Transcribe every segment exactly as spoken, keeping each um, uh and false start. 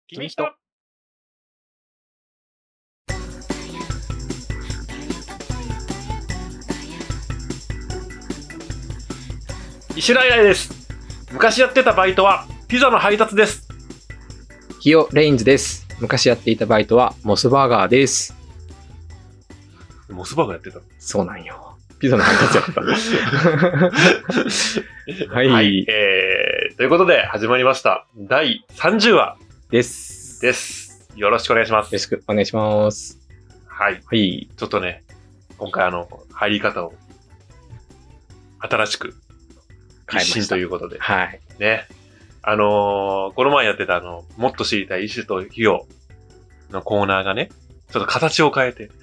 君人。石浦以来です。昔やってたバイトはピザの配達です。 ヒヨレインズです。昔やっていたバイトはモスバーガーです。 モスバーガーやってたの？ そうなんよ。ピザの配達やったんです。はい、はい。 えー、ということで始まりましただいさんじゅうわです。 です。よろしくお願いします。 よろしくお願いします。 はい。 はい。 ちょっとね、今回あの入り方を新しく一新ということで、 はい。 ね。あのー、この前やってたあの、もっと知りたい石とヒヨのコーナーがね、ちょっと形を変えて。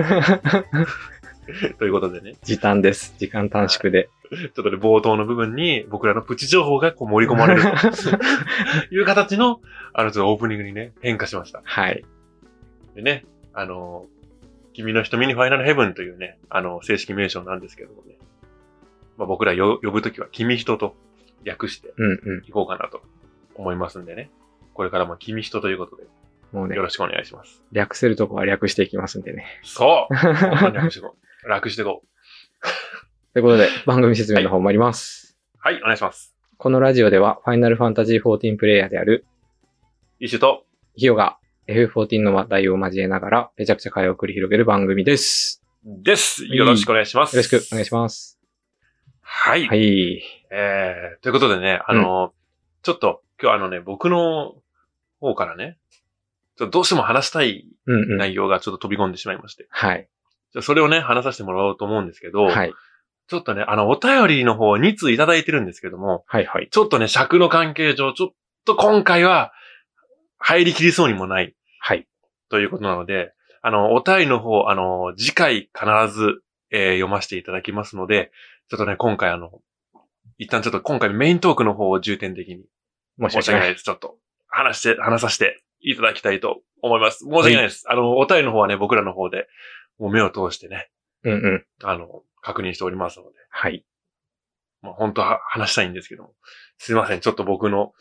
ということでね。 時短です。時間短縮で。 はい、ちょっとね、冒頭の部分に僕らのプチ情報がこう盛り込まれるという形の、あの、ちょっとオープニングにね、変化しました。 はい。 でね、あのー、君の瞳にファイナルヘブンというね、あの、正式名称なんですけどもね。まあ、僕らよ呼ぶときは君人と略していこうかなと思いますんでね。うんうん、これからも君人ということで、もうね、よろしくお願いします。 略せるとこは略していきますんでね。 そう本当に略していこう。楽していこう。 ということで、番組説明の方参ります。 はい、はい、お願いします。 このラジオでは、ファイナルファンタジーじゅうよんプレイヤーである、 イシュとヒヨが エフエフじゅうよん の話題を交えながら、めちゃくちゃ会話を繰り広げる番組です。 です。よろしくお願いします。 よろしくお願いします。 はい。 はい。 えー、ということでね、あの、うん、ちょっと今日あのね、僕の方からね、ちょっとどうしても話したい内容がちょっと飛び込んでしまいまして。 はい。 じゃそれをね、話させてもらおうと思うんですけど、 はい。 ちょっとね、あの、お便りの方に通いただいてるんですけども、 はいはい。 ちょっとね、尺の関係上、ちょっと今回は入りきりそうにもない。 はい。 ということなので、あの、お便りの方、あの、次回必ず、えー、読ませていただきますので、ちょっとね、今回あの、一旦ちょっと今回メイントークの方を重点的に申し訳ないです。ちょっと話して、話させていただきたいと思います。申し訳ないです。はい、あの、お便りの方はね、僕らの方でもう目を通してね、 うんうん。 あの、確認しておりますので。 はい。 まあ、本当は話したいんですけども、すいません。ちょっと僕の、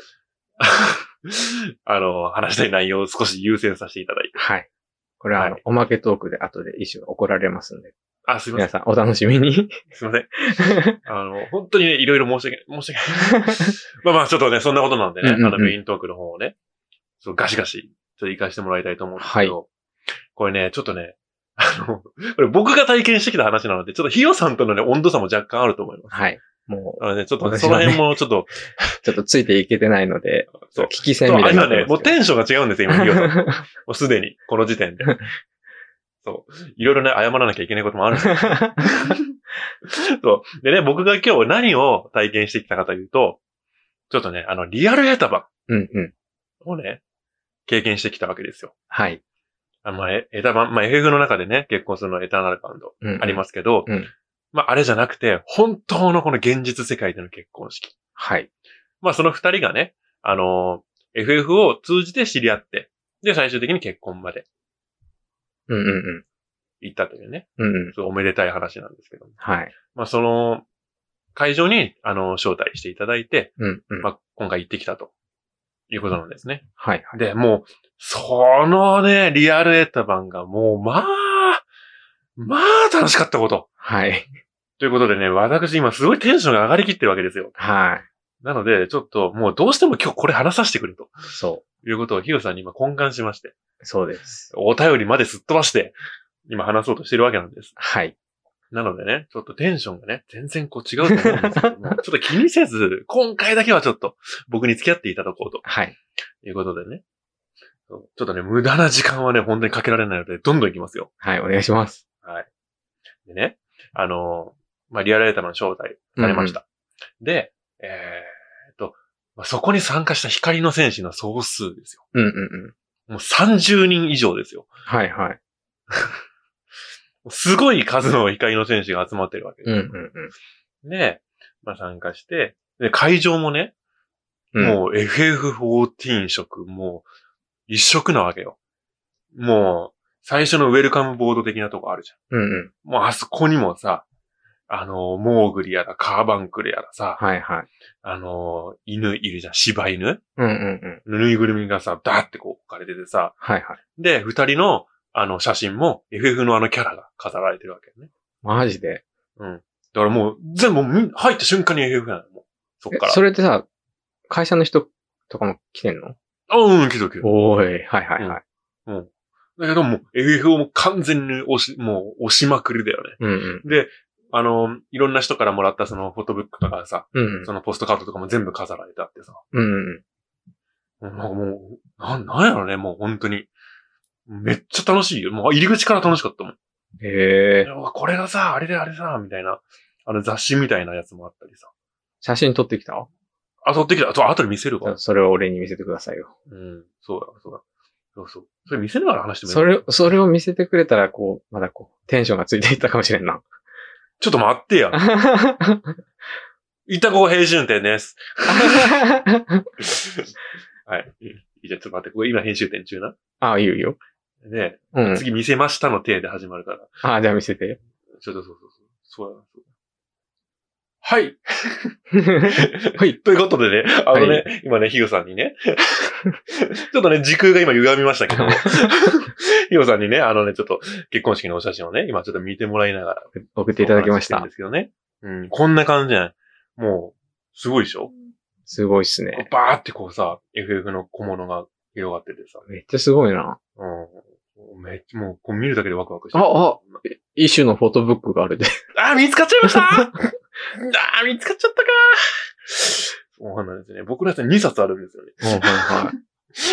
あの、話したい内容を少し優先させていただいて。 はい。これはあの、はい、おまけトークで後で一種怒られますんで。 あ、すいません。 皆さんお楽しみに。 すいません。あの、本当にね、いろいろ申し訳ない。申し訳ない。まあまあ、ちょっとね、そんなことなんでね、うんうんうん、あの、メイントークの方をね、そうガシガシ、ちょっと活かしてもらいたいと思うんですけど、はい、これね、ちょっとね、あの、これ僕が体験してきた話なので、ちょっとヒヨさんとのね、温度差も若干あると思います。 はい。もう。 あのね、ちょっと、ね、その辺もちょっと、 ちょっとついていけてないので、そう、聞き戦みたいな。今ね、もうテンションが違うんですよ、今、ヒヨさん。もうすでに、この時点で。そう。いろいろね、謝らなきゃいけないこともあるんですよ。そう。でね、僕が今日何を体験してきたかというと、ちょっとね、あの、リアルエタバうんうん。 をね、経験してきたわけですよ。 はい。 あまあ、エタバン、まあ、エフエフ の中でね、結婚するのエターナルカウントありますけど、 うんうん、 まあ、あれじゃなくて、本当のこの現実世界での結婚式。 はい。 まあ、その二人がね、あの、エフエフ を通じて知り合って、で、最終的に結婚まで。 うんうんうん。 行ったというね。 うんうん。 そう、おめでたい話なんですけど。 はい。 まあ、その、会場に、あの、招待していただいて、 うんうん。 まあ、今回行ってきたということなんですね。 はいはい。 で、もう、そのね、リアルエタバンがもう、まあ、まあ、楽しかったこと。 はい。 ということでね、私今すごいテンションが上がりきってるわけですよ。 はい。 なので、ちょっともうどうしても今日これ話させてくれと。 そう。 いうことをヒヨさんに今懇願しまして。 そうです。 お便りまですっ飛ばして、今話そうとしてるわけなんです。 はい。 なのでね、ちょっとテンションがね、全然こう違うと思うんですけども、ちょっと気にせず、今回だけはちょっと僕に付き合っていただこうと。 はい。 いうことでね。ちょっとね、無駄な時間はね、本当にかけられないので、どんどん行きますよ。 はい、お願いします。 はい。でね、あの、まあ、リアルエタバンの招待されました。うんうん、で、えー、っと、まあ、そこに参加した光の戦士の総数ですよ。 うんうんうん。 もうさんじゅうにん以上ですよ。 はいはい。 すごい数の光の戦士が集まってるわけです。 うんうんうん、 で、まあ、参加して、で、会場もね、うん、もう エフエフじゅうよん 色、もう一色なわけよ。もう、最初のウェルカムボード的なとこあるじゃん。 うんうん、 もうあそこにもさ、 あの、モーグリやら、カーバンクルやらさ、 はいはい。 あの、犬いるじゃん、柴犬うんうんうん。 ぬいぐるみがさ、ダーってこう置かれててさ、 はいはい。 で、二人の、あの、写真も エフエフ のあのキャラが飾られてるわけよね。 マジで。 うん。だからもう、全部み入った瞬間に エフエフ なの、もう。そっえから。 それってさ、会社の人とかも来てんの？ あ、うん、来る来る。 おーい。はいはいはい。 うん。だけどもう エフエフ をもう完全に押し、もう押しまくりだよね。 うんうん。 で、あの、いろんな人からもらったそのフォトブックとかさ、 うんうん。 そのポストカードとかも全部飾られてあってさ。 うんうんなんかもう、なん、なんやろね、もう本当に。めっちゃ楽しいよ。もう入り口から楽しかったもん。 うん。へえ。 これがさ、あれであれさ、みたいな。あの雑誌みたいなやつもあったりさ。 写真撮ってきた？ あ、撮ってきた。あ、後で見せるわ。 それを俺に見せてくださいよ。 うん、そうだ、そうだ。そうそう。それ見せながら話してもいい？ それ、それを見せてくれたら、こう、まだこう、テンションがついていったかもしれんな。 ちょっと待ってや。いたこ編集点です。はい。じゃあちょっと待って、これ今編集点中な。 ああ、いいよいいよ。 で、 うん。 次見せましたの手で始まるから。 ああ、じゃあ見せて。 ちょっとそうそうそう。そうだな、そうだ。はい。 はい。 ということでね、あのね、 は今ね、ヒヨさんにね、ちょっとね、時空が今歪みましたけど、ヒヨさんにね、あのね、ちょっと結婚式のお写真をね、今ちょっと見てもらいながら。 送っていただきましたお話してるんで。すけどね。うん、こんな感じじゃん。もう、すごいでしょ？ すごいっすね。 バーってこうさ、エフエフ の小物が広がっててさ。 めっちゃすごいな。 うん。めっちゃ、もう、こう見るだけでワクワクしてあ、あ、一種のフォトブックがあるで。 あー、見つかっちゃいましたあー、見つかっちゃったかそうなんですね。僕のやつにさつあるんですよね。 はいはい。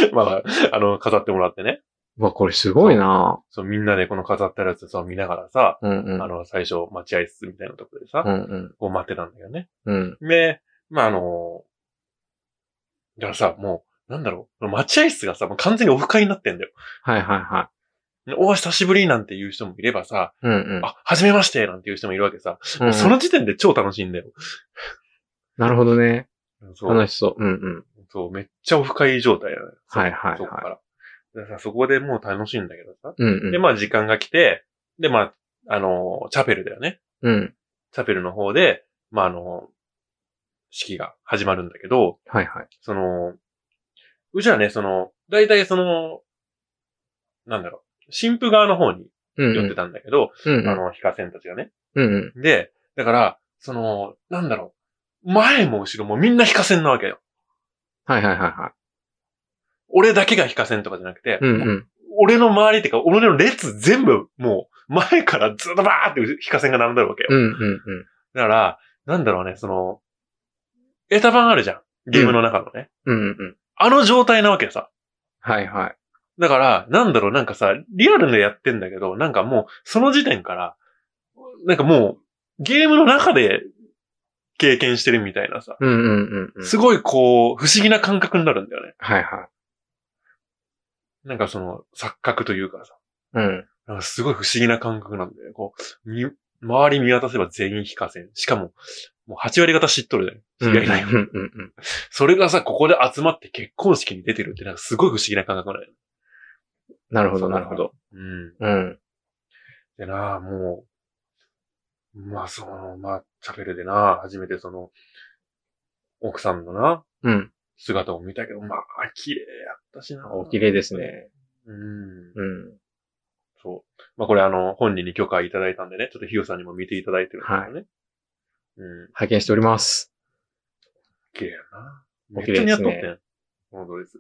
まだ、あの、飾ってもらってね。 うわ、これすごいな。 そう、みんなでこの飾ってあるやつさ、見ながらさ、 うんうん。 あの、最初、待合室みたいなところでさ、 うんうん。 こう待ってたんだよね。 うん。 で、まあ、あの、だからさ、もう、なんだろう、待合室がさ、もう完全にオフ会になってんだよ。 はいはいはおー、久しぶりなんて言う人もいればさ、 い。うんうん。 あ、はじめましてなんて言う人もいるわけさ。 うんうんその時点で超楽しいんだよ。 なるほどね。 そう。 楽しそう。うんうん。 そう、めっちゃオフ会状態だね。 はいはいはいそこから。でさ、そこでもう楽しいんだけどさ。 うんうん。 で、まあ時間が来て、で、まあ、あの、チャペルだよね。 うん。 チャペルの方で、まああの、式が始まるんだけど、 はいはい。 その、うちはね、その、だいたいその、なんだろう、新婦側の方にうんうん。 寄ってたんだけど、 うんうん。 あの、ヒカセンたちがね。 うんうん。 で、だから、その、なんだろう、前も後ろもみんなヒカセンなわけよ。 はいはいはいはい。 俺だけがヒカセンとかじゃなくて、 うんうん。 俺の周りっていうか、俺の列全部、もう、前からずっとバーってヒカセンが並んでるわけよ。 うんうんうん。 だから、なんだろうね、その、エタ版あるじゃん。ゲームの中のね。 うんうんうん。 あの状態なわけさ。 はいはい。 だから、なんだろう、なんかさ、リアルでやってんだけど、なんかもう、その時点から、なんかもう、ゲームの中で経験してるみたいなさ。 うんうんうんうん。 すごいこう、不思議な感覚になるんだよね。 はいはい。 なんかその、錯覚というかさ。 うん。 なんかすごい不思議な感覚なんだよね。こう、み、周り見渡せば全員非課線。しかも、もうはち割方知っとるじゃん。知り合いない。 うんうんうん。 それがさ、ここで集まって結婚式に出てるってなんかすごい不思議な感覚なんだよね。 なるほどなるほど。 うん。 うん。 でな、もう、まあその、まあ、チャペルでな、初めてその、奥さんのな、 うん。 姿を見たけど、まあ、綺麗やったしな。 お綺麗ですね。 うん。 うん。 そう。まあこれあの、本人に許可いただいたんでね、ちょっとヒヨさんにも見ていただいてるんですよね。うん。 拝見しております。 綺麗やな。 お綺麗ですねめっちゃ似合っとってん。このドレス。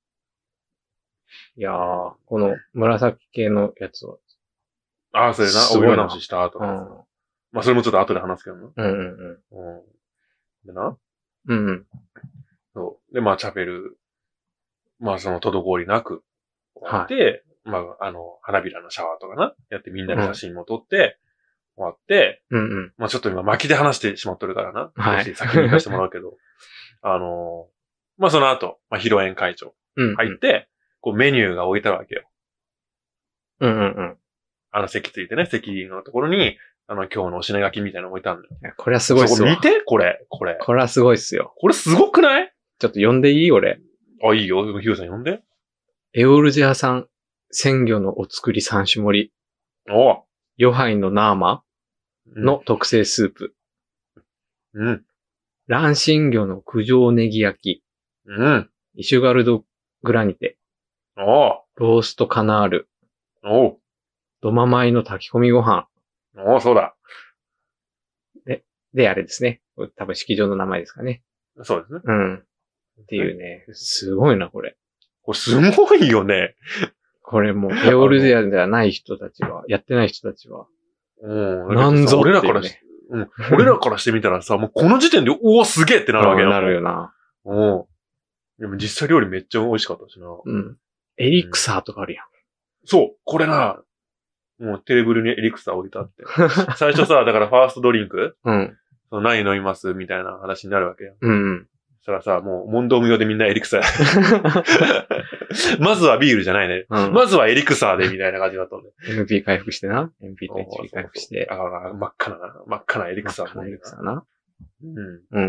いやー、この紫系のやつは。 ああ、それな、 すごいなお色直しした後のやつ。 うん。 まあそれもちょっと後で話すけどな。 うんうんうん。でな、 うん。うんそう。で、まあチャペル、まあその滞りなく終わって、まああの、花びらのシャワーとかな、やってみんなで写真も撮って、終わって、 うん。うんうん。 まあちょっと今巻きで話してしまっとるからな。 はい少し先に行かせてもらうけど。あのー、まあその後、まあ披露宴会場うん。 入って、こうメニューが置いてあるわけよ。 うんうんうん。 あの席ついてね、席のところに、あの今日のお品書きみたいなの置いてあるんだよ。 いやこれはすごいっすわ。 そこ見てこれ、これ。 これはすごいっすよ。 これすごくない？ ちょっと呼んでいい俺。 あ、いいよ。ヒューさん呼んで。 エオルジア産鮮魚のお作り三種盛り。 おう。 ヨハイのナーマ。 の特製スープ。 うん。 卵芯魚の九条ネギ焼き。 うん。 イシュガルドグラニテ。 おう。 ローストカナール。 おう。 ドマ米の炊き込みご飯。 おう、そうだ。 で、で、あれですね。多分式場の名前ですかね。 そうですね。 うん。っていうね。すごいな、これ。 これすごいよね。 これもう、ペオルデアじゃない人たちは、やってない人たちは。 うん。 なんぞっていうね俺らからし、うん。俺らからしてみたらさ、もうこの時点で、おお、すげえってなるわけや。 なるよな。 うん。でも実際料理めっちゃ美味しかったしな。 うん。エリクサーとかあるやん。 そう。これな、もうテーブルにエリクサー置いてあって。最初さ、だからファーストドリンクうん。 その何飲みますみたいな話になるわけよ。 うんうん。 そしたらさ、もう問答無用でみんなエリクサー。まずはビールじゃないね。 うん、 まずはエリクサーでみたいな感じだったんで。 エムピー 回復してな。エムピー と エイチピー 回復して。 ああ、真っ赤な、真っ赤なエリクサー。 真っ赤なエリクサーな。 うん。うんうん。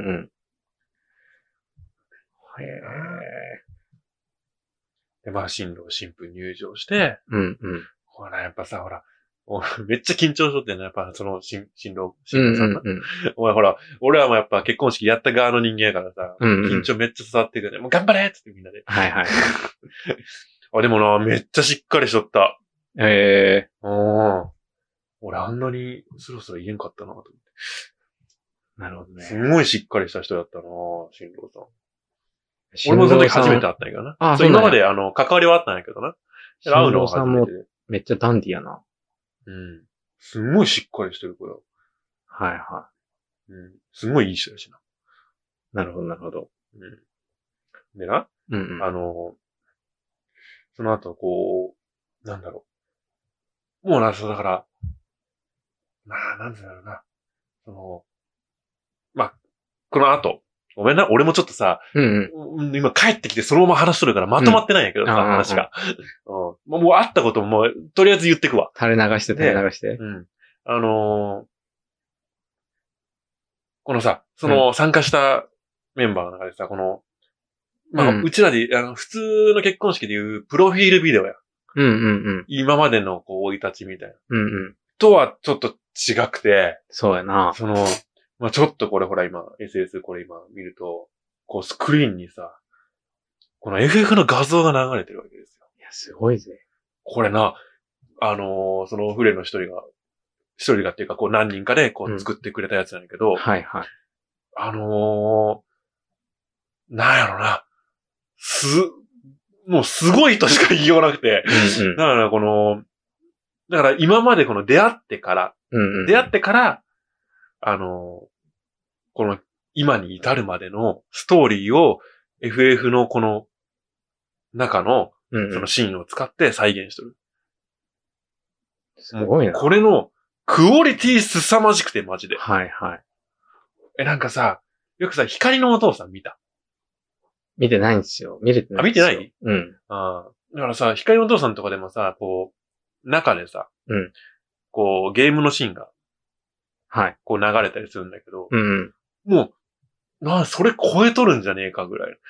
へえ。 で、まあ、新郎新婦入場して、 うんうん。 ほら、やっぱさ、ほら、めっちゃ緊張しとってね、やっぱその新、新郎、新郎さんな。 うんうんうん、 お前ほら、俺はもうやっぱ結婚式やった側の人間やからさ、 うんうん、 緊張めっちゃ伝わってくるね。もう頑張れっつってみんなで。 はいはい。 あ、でもな、めっちゃしっかりしとった。 ええー。うん。俺あんなにスラスラ言えんかったなと思って。 なるほどね。 すごいしっかりした人だったな、新郎さん。俺もその時初めて会ったんやけどな。 あ、 そう、今まであの、関わりはあったんやけどな。会うのは初めてで。 めっちゃダンディやな。 うん。すんごいしっかりしてる子よ。 はいはい。 うん。すごいいい人だしな。 なるほど、なるほど。 うん。でな、 うんうん、 あの、その後、こう、なんだろう。もうな、そうだから、まあ、なんだろうな。その、まあ、この後、ごめんな、俺もちょっとさ、 うんうん、今帰ってきてそのまま話しとるからまとまってないんやけどさ、 うん、 話が。うん、もう、もう会ったことももう、とりあえず言ってくわ。 垂れ流して垂れ流して。 うん。あのー、このさ、その参加したメンバーの中でさ、この、まあ、うん、うちらで、あの、普通の結婚式でいうプロフィールビデオや。 うんうんうん。 今までのこう、生い立ちみたいな。 うんうん。 とはちょっと違くて。 そうやな。 その、まあ、ちょっとこれほら今、エスエス これ今見ると、こうスクリーンにさ、この エフエフ の画像が流れてるわけですよ。 いや、すごいぜ。 これな、あのー、そのフレの一人が、一人がっていうかこう何人かでこう作ってくれたやつなんだけど、 うん、はいはい。 あのー、なんやろな、す、もうすごいとしか言いようなくて、うんうん、だからこの、だから今までこの出会ってから、 うんうん、 出会ってから、あのー、この今に至るまでのストーリーを エフエフ のこの中のそのシーンを使って再現してる。 すごいな。 これのクオリティ凄まじくてマジで。 はいはい。 え、なんかさ、よくさ、光のお父さん見た？ 見てないんですよ。見れてないんですよ。 あ、見てない？ うん。 ああ。だからさ、光のお父さんとかでもさ、こう、中でさ、 うん。 こう、ゲームのシーンが、 はい。 こう流れたりするんだけど、 うんうん。 もう、な、それ超えとるんじゃねえかぐらい。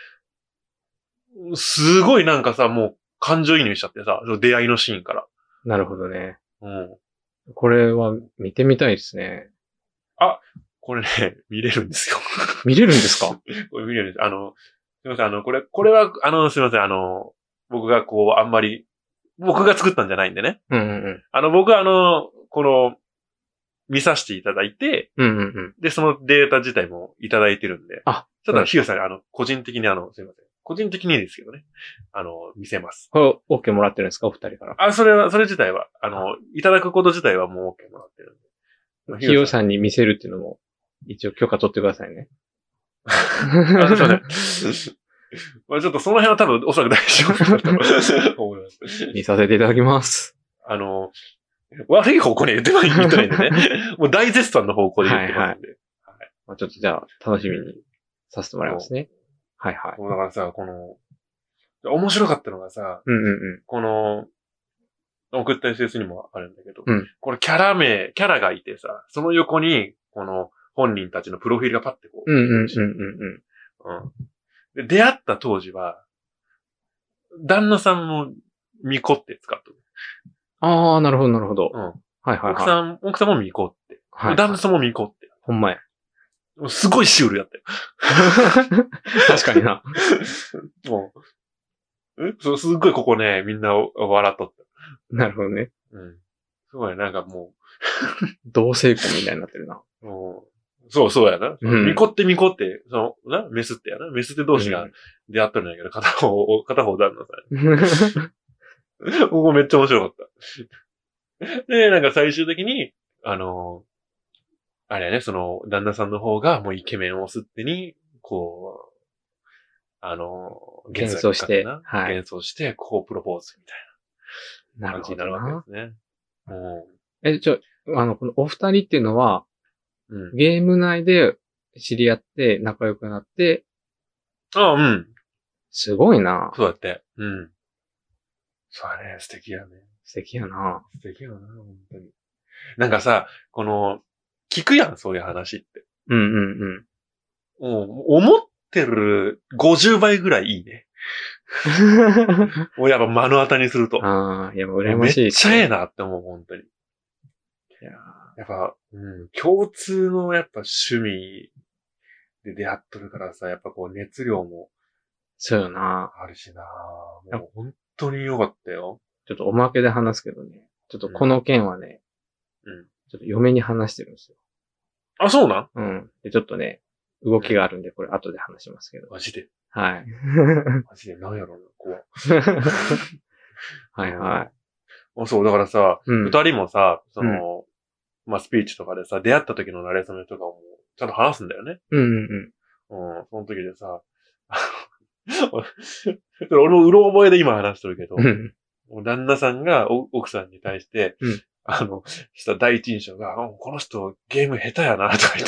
すごいなんかさ、もう感情移入しちゃってさ、出会いのシーンから。 なるほどね。 うん。 これは見てみたいですね。 あ、これね、見れるんですよ。 見れるんですか？ これ見れるんです。あの、すいません、あの、これ、これは、あの、すいません、あの、僕がこう、あんまり、僕が作ったんじゃないんでね。 うんうんうん。 あの、僕はあの、この、見させていただいて、 うんうんうん。 で、そのデータ自体もいただいてるんで。 あ、 ちょっとヒヨさん、あの、個人的にあの、すいません。個人的にですけどね。あの、見せます。 これ、OK もらってるんですかお二人から。 あ、それは、それ自体は、あの、いただくこと自体はもう OK もらってるんで。ヒヨさんに見せるっていうのも、一応許可取ってくださいね。 あ、すいません。まあちょっとその辺は多分おそらく大丈夫だと思います。 見させていただきます。 あの、悪い方向に言ってない、言ってないんでね。もう大絶賛の方向で言ってますんで。はいはいはい、 まあ、ちょっとじゃあ、楽しみにさせてもらいますね。はいはい。 だからさ、この、面白かったのがさ、 うんうんうん、 この、送った エスエス にもあるんだけど、 うん、 これキャラ名、キャラがいてさ、その横に、この本人たちのプロフィールがパッてこう。 うんうんうんうんうん。 うん。で、出会った当時は、旦那さんもミコって使っとる。 ああ、なるほどなるほど。 うん。 はいはいはい。 奥さん、奥さんもミコって。 はい。 旦那さんも巫女って。 ほんまや。 すごいシュールやったよ。 確かにな。 もう、えそう、すっごいここね、みんな笑っとった。 なるほどね。 うん。すごい、なんかも同性婚みたいになってるな。 う、もうそうそうやな。 うん巫女って巫女って、その、な、メスってやな。メスって同士が出会っとるんやけど、片方、片方旦那さん。ここめっちゃ面白かった。で、なんか最終的に、あの、あれやね、その、旦那さんの方がもうイケメンを吸ってに、こう、あの、 幻想して、 はい。幻想して、こうプロポーズみたいななるほど感じになるわな。 けですね。うん。 え、ちょ、あの、このお二人っていうのは、 うん。 ゲーム内で知り合って仲良くなって、 ああ、うん。 すごいな。 そうだって。うん。そうだね、素敵やね。 素敵やな。 素敵やな、本当に。なんかさ、この、聞くやん、そういう話って。 うんうんうん。 もう、思ってるごじゅうばいぐらいいいね。もうやっぱ目の当たりにすると。 ああ、いや、もう羨ましい。 めっちゃええなって思う、本当に。 いややっぱ、うん、共通のやっぱ趣味で出会っとるからさ、やっぱこう熱量もそうよな。 あるしな。もう本当に良かったよ。 ちょっとおまけで話すけどね。ちょっとこの件はね、 うん。 ちょっと嫁に話してるんですよ。 あ、そうなん？ うん。で、ちょっとね、動きがあるんで、これ後で話しますけど。 マジで。 はい。 マジで何やろうな、怖い。 はいはい。 あ、そう、だからさ、二、 うん、 人もさ、その、うん、まあ、スピーチとかでさ、出会った時の慣れ初めとかも、ちゃんと話すんだよね。 うんうんうん。うん、その時でさ、俺もうろ覚えで今話してるけど、 ん。 旦那さんが奥さんに対して、 うん、 あの、した第一印象が、この人ゲーム下手やな、とか言って。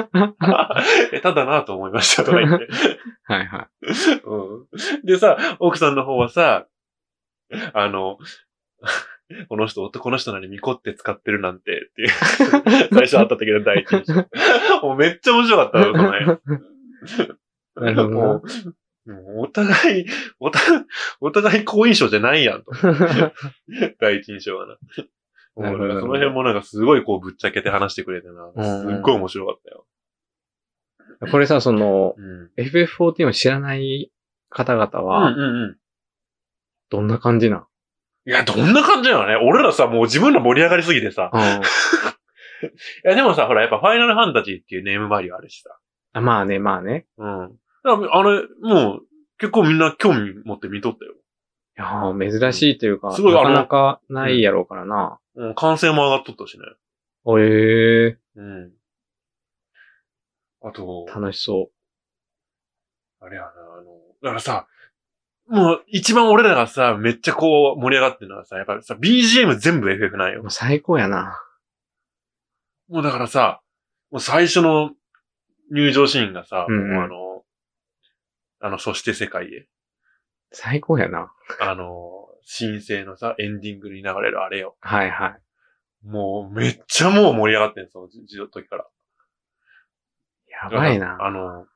下手だなと思いました、とか言って。 はいはい、 うん。でさ、奥さんの方はさ、あの、この人、男の人なり巫女って使ってるなんて、っていう。最初会った時の第一印象。もうめっちゃ面白かったの、その辺。 なるほどな。 もう、もうお互い、お互い、お互い好印象じゃないやんと。第一印象はな。 なるほど。 その辺もなんかすごいこうぶっちゃけて話してくれてな。すっごい面白かったよ。 これさ、その、 うん、 エフエフフォーティーン を知らない方々は、 うんうんうん、 どんな感じなんいや、どんな感じなのね。俺らさ、もう自分ら盛り上がりすぎてさ。 うん、いや、でもさ、ほら、やっぱファイナルファンタジーっていうネームバリューあるしさ。 あまあね、まあね。 うん。あれ、もう、結構みんな興味持って見とったよ。 いやー、珍しいというか、 すごいなかなかないやろうからな。 うん、歓声も上がっとったしね。 おえー。 うん。あと、 楽しそう。 あれやな、あの、だからさ、もう一番俺らがさ、めっちゃこう盛り上がってるのはさ、やっぱさ、ビージーエム 全部 エフエフ なんよ。 もう最高やな。 もうだからさ、もう最初の入場シーンがさ、 うんうん、 もうあの、あの、そして世界へ。 最高やな。 あの、神聖のさ、エンディングに流れるあれよ。 はいはい。 もうめっちゃもう盛り上がってん、その時から。 やばいな。 あの、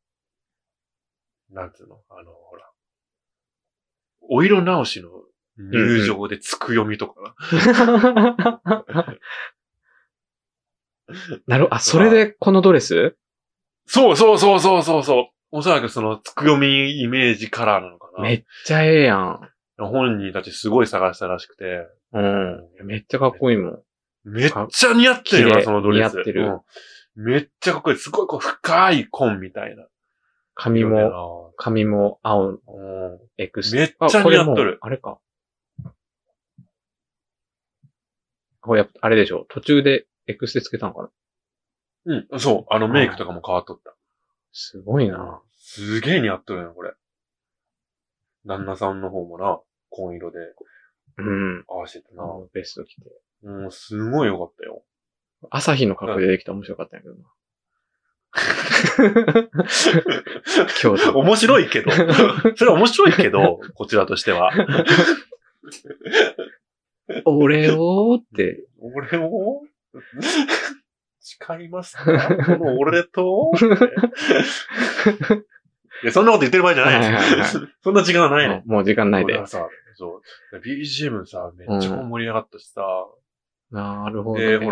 なんつうのあの、ほら。お色直しの入場でつく読みとかな。 なる、あ、それでこのドレス？ そうそうそうそうそうそう。おそらくそのつく読みイメージカラーなのかな。 めっちゃええやん。 本人たちすごい探したらしくて。 うん。めっちゃかっこいいもん。 めっちゃ似合ってるよな、そのドレス。 似合ってる、 うん。めっちゃかっこいい。すごいこう深い紺みたいな。 髪も、髪も青のエクステ。 めっちゃ似合っとる。 あれか。これ、あれでしょ。途中でエクステつけたのかな。うん、そう。あのメイクとかも変わっとった。 すごいな。 すげえ似合っとるよ、これ。旦那さんの方もな、紺色で。 うん。 合わせてな。 ベスト着て。 うん、すごい良かったよ。 朝日の格好でできたら面白かったんやけどな。今日面白いけど。それは面白いけど、こちらとしては。 俺をって。 俺を誓いますかこの俺といや、そんなこと言ってる場合じゃないです。はいはいはい、そんな時間はないね。 もう時間ないで。 だからさ、そう。ビージーエム さ、めっちゃ盛り上がったしさ。 うん、なるほど、ね。 で、ほら、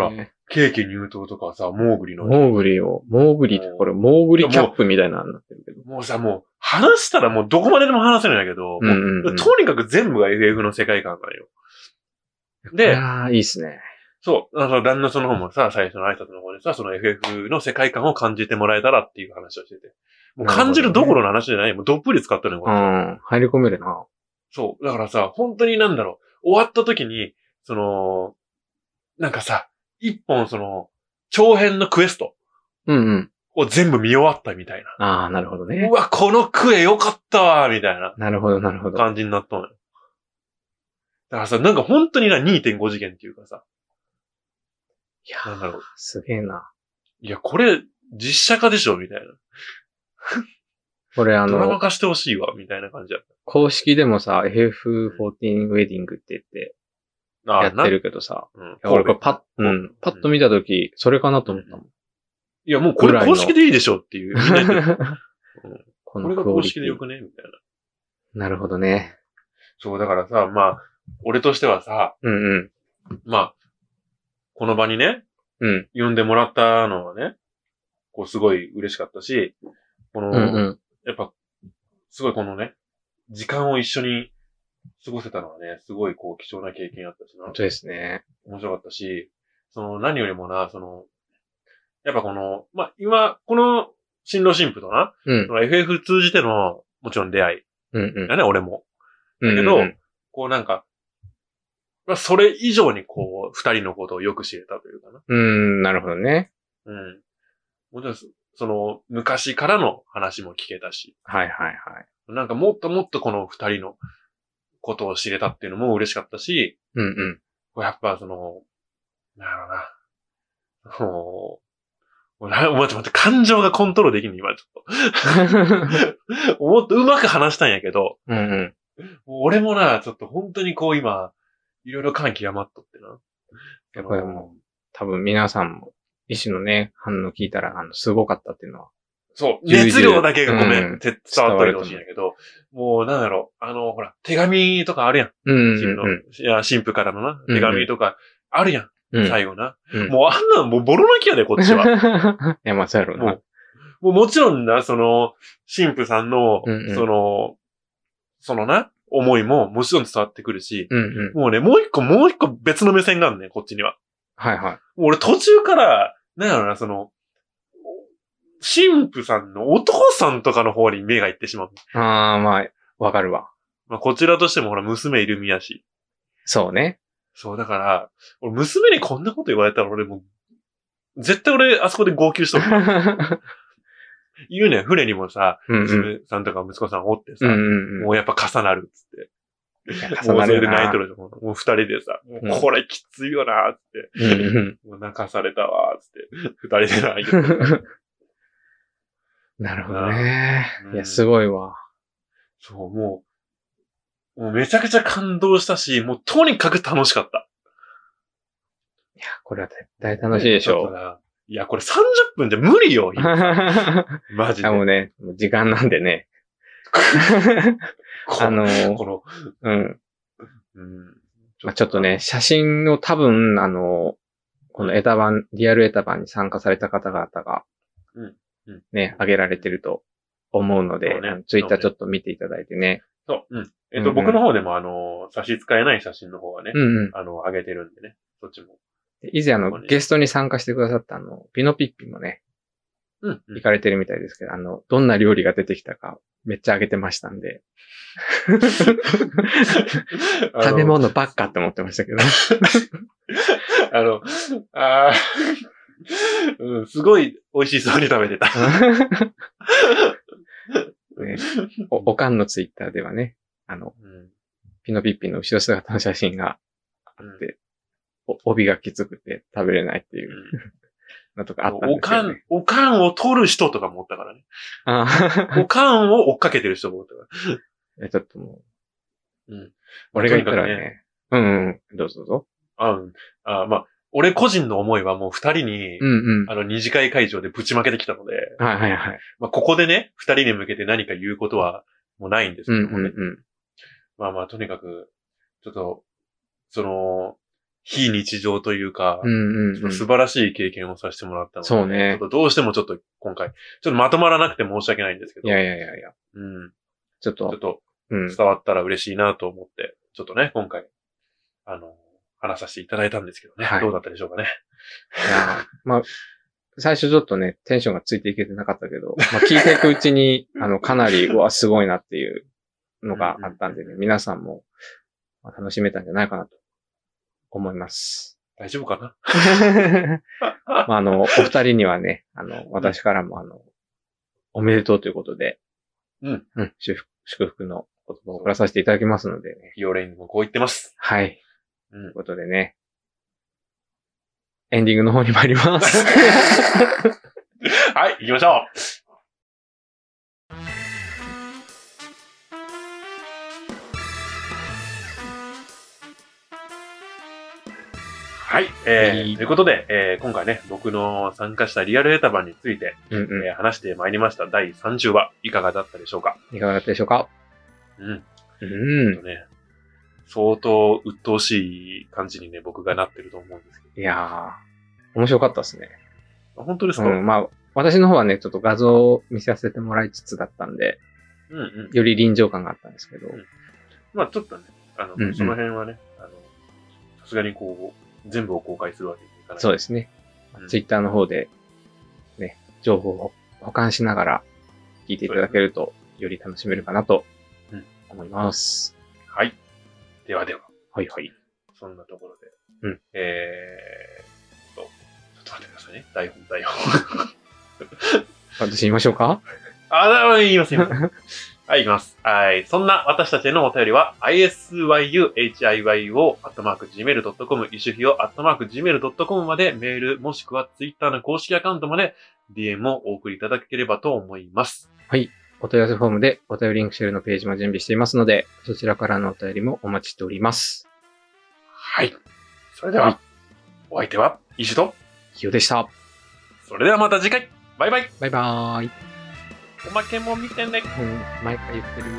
ケーキ入刀とかさ、モーグリの。 モーグリを、モーグリってこれ、モーグリキャップみたいなのになってるけど。 もうさ、もう、話したらもうどこまででも話せるんやけど、 うんうんうん、 もうとにかく全部が エフエフ の世界観なんよ。で、 ああ、いいっすね。 そう、あの、旦那その方もさ、最初の挨拶の方でさ、その エフエフ の世界観を感じてもらえたらっていう話をしてて。もう感じるどころの話じゃない、もうどっぷり使ってるのよ、こうれ。 ん、入り込めるな。 そう。だからさ、本当になんだろう、終わった時に、その、なんかさ、一本その、長編のクエストうんうん。 を全部見終わったみたいな。 ああ、なるほどね。 うわ、このクエよかったわ、みたいななるほど、なるほど。 感じになったのよ。だからさ、なんか本当にな、にてんご次元っていうかさ、 いやなんだろう。 すげえな。 いや、これ、実写化でしょみたいな。 これあドラマの、 化してほしいわ、みたいな感じだっ公式でもさ、エフエフフォーティーン ウェディングって言ってた。あやってるけどさ、 な。うん。 いや俺これパッ、うん、パッと見たとき、それかなと思ったもん。 いや、もうこれ公式でいいでしょっていう。みんな言ってるここれが公式でよくねみたいな。 なるほどね。 そう、だからさ、まあ、俺としてはさ、 うんうん。 まあ、この場にね、 うん。 呼んでもらったのはね、こうすごい嬉しかったし、この、 うんうん。 やっぱ、すごいこのね、時間を一緒に過ごせたのはね、すごいこう貴重な経験だったしな。 本当ですね。 面白かったし、その何よりもな、その、やっぱこの、まあ、今、この新郎新婦とな、 うんそ。の エフエフ 通じての、もちろん出会いうんうん。 だね、俺も。 だだけど、こうなんか、まあ、それ以上にこう、二人のことをよく知れたというかな。 うん、なるほどね。 うん。もちろん、その、昔からの話も聞けたし、 はいはいはい。 なんかもっともっとこの二人のことを知れたっていうのも嬉しかったし、 うんうん。 こうやっぱその、なんだろうな。もう、もうな待って待って、感情がコントロールできんの今ちょっと。もっとうまく話したんやけど、 うんうん。 もう俺もな、ちょっと本当にこう今、いろいろ感極まっとってな。 やっぱりもう、多分皆さんも、医師のね、反応聞いたら、あの、すごかったっていうのは。 そう、 重々 熱量だけがごめん、 うんて伝わっといてほしいんやけど、もうなんだろう、あの、ほら、手紙とかあるやん。 うん新の、 うんいや、新婦からのな、 うん手紙とか、あるやん。 うん。 最後な。 うんもうあんなんもうボロ泣きやで、こっちは。 いや、まあ、そうやろうな。 もう、もうもちろんな、その、新婦さんの、 うんうんその、そのな、思いももちろん伝わってくるし、 うんうん。 もうね、もう一個、もう一個別の目線があるね、こっちには。 はいはい。 もう俺途中から、なんやろな、その、新婦さんのお父さんとかの方に目がいってしまう。 ああ、まあ、わかるわ。 まあ、こちらとしてもほら、娘いる身やし。 そうね。 そう、だから、俺、娘にこんなこと言われたら俺もう、絶対俺、あそこで号泣しとる。いるね、船にもさ、 うんうん。 娘さんとか息子さんおってさ、 うんうんうん。 もうやっぱ重なるっつって。 いやもうそれで重なるな泣いとるじゃん。もう二人でさ、もうこれきついよなーっつって。 うんうんもう泣かされたわーっつって。二人で泣いてる。 なるほどね。 うんいや、すごいわ。 そう、もう、もうめちゃくちゃ感動したし、もうとにかく楽しかった。 いや、これは絶対楽しいでしょだからいや、これさんじゅっぷんじゃ無理よ。 う。 今マジで。 あ、もうね、もう時間なんでね。 こあのー、 この、 うん。 うん。 まあ、ちょっとね、写真を多分、あの、このエタ版、リアルエタ版に参加された方々がうんうん、 ね、上げられてると思うので、 そうねあのツイッターそうねちょっと見ていただいてね。 そう、うん。えっと、 うんうん僕の方でもあの、差し支えない写真の方はね、 うんうん。 あの、上げてるんでね、そっちも。 で以前あの、 そこにゲストに参加してくださったあの、ピノピッピもね、 うん、うん行かれてるみたいですけど、あの、どんな料理が出てきたか、めっちゃ上げてましたんで。 あの食べ物ばっかって思ってましたけど。 あの、あーうん、すごい美味しそうに食べてた。 ね、お、おかんのツイッターではね、あの、 うんピノピッピの後ろ姿の写真があって、お帯がきつくて食べれないっていうのとかあったんですおかんよね。、 おかんを取る人とかもおったからね。 あおかんを追っかけてる人もおったから。 あ、ちょっともう、 うん。 俺が言ったらとにかくね、うんうん、どうぞどうぞ。 あ、うん。あ、まあ、俺個人の思いはもう二人に、 うんうん。 あの、二次会会場でぶちまけてきたので、 はいはいはい。 まあ、ここでね、二人に向けて何か言うことはもうないんですうんけどもね。 うんうん。 まあまあ、とにかく、ちょっと、その、 非日常というか、 うんうんうん。 素晴らしい経験をさせてもらったので、 そうねちょっとどうしてもちょっと今回、ちょっとまとまらなくて申し訳ないんですけど、 いやいやいやいや。 うん、 ちょっと、 ちょっとうん。 伝わったら嬉しいなと思って、ちょっとね、今回、あの、話させていただいたんですけどね、 はいどうだったでしょうかね。 いや、まあ、最初ちょっとね、テンションがついていけてなかったけど、まあ聞いていくうちに、あの、かなり、うわ、すごいなっていうのがあったんでね、皆さんもまあ楽しめたんじゃないかなと思います。 大丈夫かなまあ、あの、お二人にはね、あの、私からもあの、おめでとうということで、 うん。 うん、祝福祝福の言葉を送らさせていただきますのでね。 ヨレイにもこう言ってます。 はい。 うん。 ということでね、エンディングの方に参ります。 はい、行きましょう。はい、えーはい、 ということで、えー、今回ね、僕の参加したリアルエタバンについて、 うんうん、 えー、話してまいりましただいさんじゅうわ、いかがだったでしょうか？ いかがだったでしょうか？ うん。 うん。 ね、相当鬱陶しい感じにね、僕がなってると思うんですけど。 いやー、面白かったですね。 本当ですか？ うん、まあ、私の方はね、ちょっと画像を見せさせてもらいつつだったんで、 うんうん。 より臨場感があったんですけど。 うんまあちょっとね、あの、 うんうんその辺はね、あの、さすがにこう、全部を公開するわけにいかない。 そうですね。 うんツイッターの方で、ね、情報を保管しながら聞いていただけると、より楽しめるかなと思います。 はい。ではでは、 はいはい。 そんなところで。 うん。 えーっと、ちょっと待ってくださいね。台本、台本。 私言いましょうか？ あ、だ言います、言います。はい、行きます。はい。そんな私たちへのお便りは、アイエスワイユーエイチアイワイオー アットマーク ジーメールドットコム、イシュヒヨ アットマーク ジーメールドットコム までメール、もしくはツイッターの公式アカウントまで ディーエム をお送りいただければと思います。 はい。お問い合わせフォームでお便りリンクシェルのページも準備していますので、そちらからのお便りもお待ちしております。 はい。それでは、 はい、 お相手は、イシュと、 ヒヨでした。 それではまた次回、バイバイ。 バイバーイ。 おまけも見てね。 うん、毎回言ってる。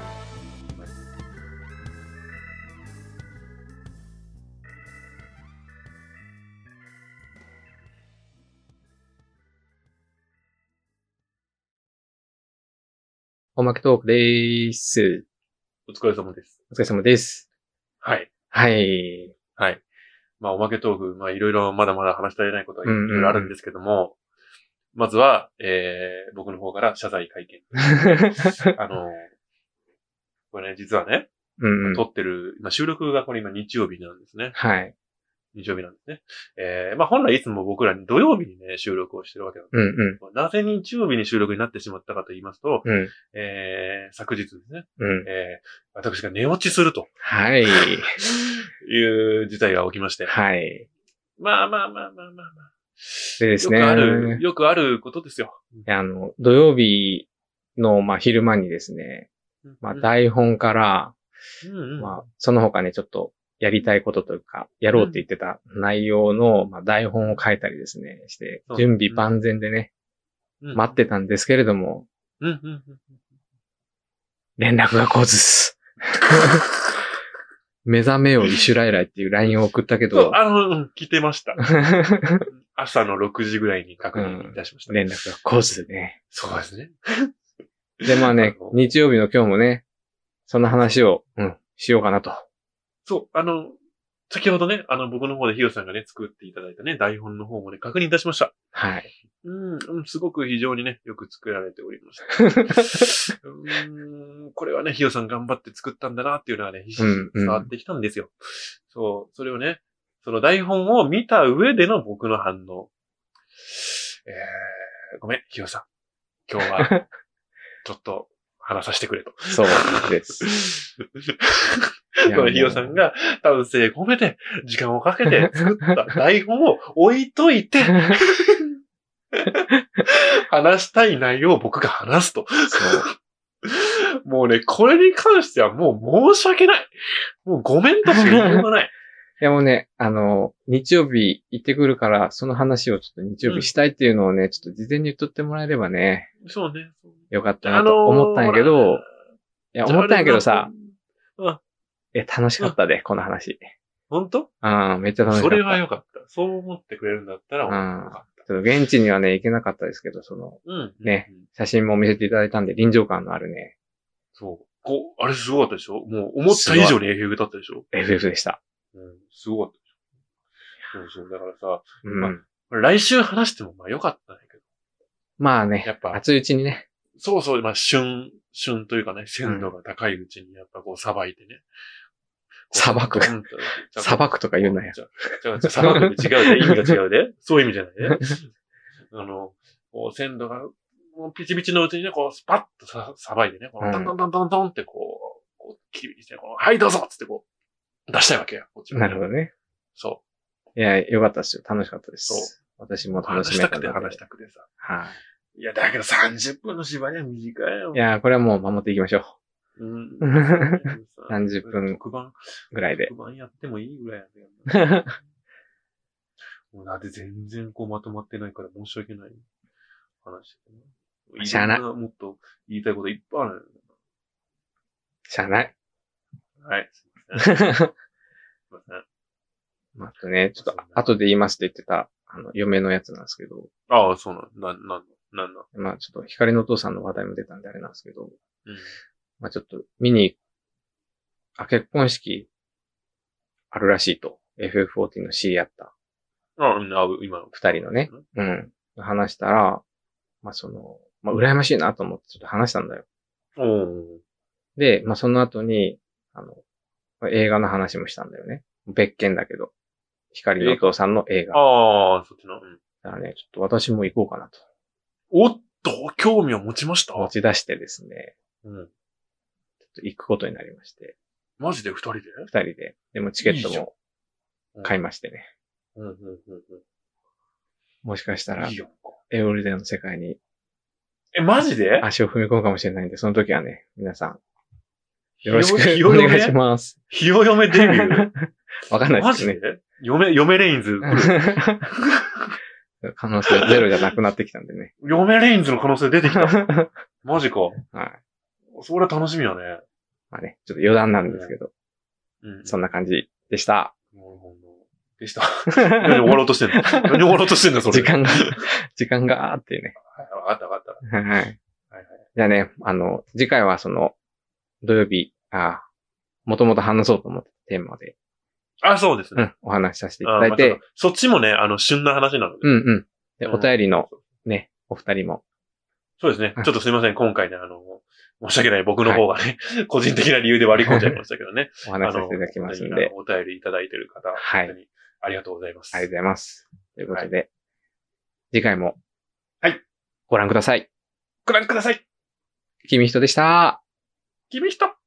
おまけトークでーす。 お疲れ様です。 お疲れ様です。 はい。 はい。 はい。まあ、おまけトーク、まあ、いろいろまだまだ話し足りないことはいうんうんうんろいろあるんですけども、まずは、えー、僕の方から謝罪会見。あの、これね、実はね、 うんうん、 撮ってる、まあ、収録がこれ今日曜日なんですね。 はい。 日曜日なんですね。えー、まあ、本来いつも僕らに土曜日にね、収録をしてるわけなんです。 うんうん。 なぜ日曜日に収録になってしまったかと言いますと、 うん。 えー、昨日ですね、 うん。 えー、私が寝落ちすると。 はい。 いう事態が起きまして。 はい。 まあまあまあまあまあまあ。 でですね。 よくある、よくあることですよ。 あの、土曜日の、まあ、昼間にですね、まあ、台本から、 うんうん、 まあ、その他ね、ちょっと、やりたいことというか、やろうって言ってた内容の、まあ、台本を書いたりですね、して、準備万全でね、 うん、 待ってたんですけれども、 うんうんうん、 連絡が来ず。目覚めよイシュライライっていう ライン を送ったけど、 あの、うん、来てました。朝のろくじぐらいに確認いたしました。 うん、連絡が来ずね。 そうですね。 で、まあね、日曜日の今日もね、その話を、うん、しようかなと。 そう、あの、先ほどね、あの、僕の方でヒヨさんがね、作っていただいたね、台本の方もね、確認いたしました。 はい。 うん、すごく非常にね、よく作られておりました。うんこれはね、ヒヨさん頑張って作ったんだなっていうのはね、ひしひし伝わってきたんですよ、うんうん。そう、それをね、その台本を見た上での僕の反応。えー、ごめん、ヒヨさん。今日は、ちょっと話させてくれと。 そうです。 このヒヨさんが丹精込めて、時間をかけて作った台本を置いといて、話したい内容を僕が話すと。そうもうね、これに関してはもう申し訳ない。もうごめんとしか言いようがない。 いやもうね、あの、日曜日行ってくるから、その話をちょっと日曜日したいっていうのをね、うん、ちょっと事前に言っとってもらえればね。 そうね。 よかったなと思ったんやけど、いや、思ったんやけどさ、 うん、 いや、楽しかったで、うん、この話。 本当？ うん、めっちゃ楽しかった。 それは良かった。そう思ってくれるんだったら、俺は良かった。 ちょっと現地にはね、行けなかったですけど、その、 うん。 ね、 うん、 写真も見せていただいたんで、臨場感のあるね。 そう。こう、あれすごかったでしょ？もう思った以上に エフエフ だったでしょ？ エフエフ でした。 うん、すごかったでしょ。そうそう。だからさ、 うん。 まあ、来週話してもまあ良かったんだけど。 まあね、 やっぱ、 熱いうちにね。 そうそう、まあ旬、旬というかね、鮮度が高いうちにやっぱこうさばいてね。 さばく。さばくとか言うなよ。 さばくって違うで、意味が違うで。そういう意味じゃないね。あの、こう鮮度が、もうピチピチのうちにね、こうスパッとさ、さばいてね、こう、トントントントントンってこう、こう、切りして、こう、はいどうぞっつってこう、出したいわけよ、こっちは。 なるほどね。 そう。 いや、よかったですよ。楽しかったです。 そう。 私も楽しめたので。 話したくて話したくてさ。 はい。 いや、だけどさんじゅっぷんの芝居は短いよ。 いや、これはもう守っていきましょう。 うん。 さんじゅっぷんぐらいで。 特番やってもいいぐらいやね。もうだって全然こうまとまってないから申し訳ない話。 しゃあない。 もっと言いたいこといっぱいある。 しゃあない。 はい。すいません。すいません。 まあ、あとね、ちょっと後で言いますって言ってた、あの、嫁のやつなんですけど。 ああ、そうなんだ。な、なんなんだ。 まあ、ちょっと光のお父さんの話題も出たんであれなんですけど。 うん。 まあ、ちょっと見に、あ、結婚式あるらしいと。エフエフフォーティー の知り合った。 あうん、あ、今の。 二人のね。うん。話したら、まあ、その、まあ、羨ましいなと思ってちょっと話したんだよ。 おー。 で、まあ、その後に、あの、映画の話もしたんだよね。別件だけど。光のお父さんの映画。 ああ、そっちの。うん。 だからね、ちょっと私も行こうかなと。 おっと、興味を持ちました持ち出してですね。 うん。 ちょっと行くことになりまして。 マジで二人で二人で。でもチケットも買いましてね。 うんうんうんうん。 もしかしたら、 いいよ。 エオリデの世界に。 え、マジで足を踏み込むかもしれないんで、その時はね、皆さん、よろしくお願いします。 ひよ嫁デビューわかんないですね。 マジで嫁、嫁レインズ来る可能性ゼロじゃなくなってきたんでね。 嫁レインズの可能性出てきた。マジか。はい。それは楽しみやね。 まあね、ちょっと余談なんですけど。 うん。 そんな感じでした。 なるほど。でした。何終わろうとしてんの何終わろうとしてんのそれ。 時間が、時間がーっていうね。 わかったわかった。 はい。はいはい。 じゃあね、あの、次回はその、土曜日、あもともと話そうと思ってテーマで。 あ、そうですね。 うん、お話しさせていただいて。 まあ、そっちもね、あの、旬な話なので。 うんうん。で、お便りの、ね、お二人も。 そうですね。ちょっとすいません。今回ね、あの、申し訳ない僕の方がね、はい、個人的な理由で割り込んじゃいましたけどね。 お話しさせていただきますんで。 お便りいただいている方、 はい。 本当にありがとうございます。 ありがとうございます。ということで、はい、次回も、 はい。 ご覧ください。 ご覧ください。 君人でした。 君人。